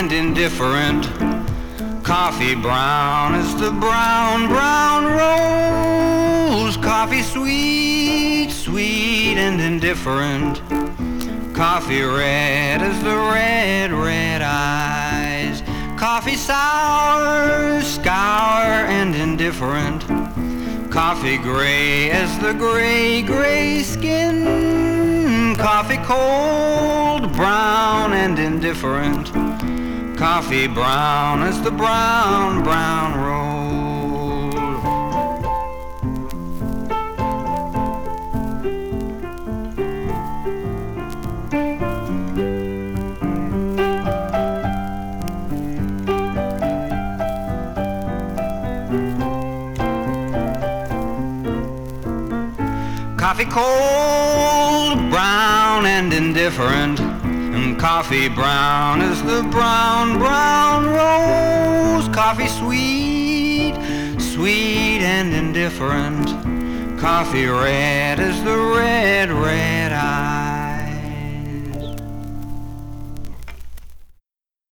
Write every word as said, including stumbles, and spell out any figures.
and indifferent. Coffee brown as the brown, brown rose. Coffee sweet, sweet and indifferent. Coffee red as the red, red eyes. Coffee sour, scour and indifferent. Coffee gray as the gray, gray skin. Coffee cold, brown and indifferent. Coffee brown as the brown, brown road. Coffee cold, brown and indifferent. And coffee brown as the brown, brown rose. Coffee sweet, sweet and indifferent. Coffee red as the red, red eye.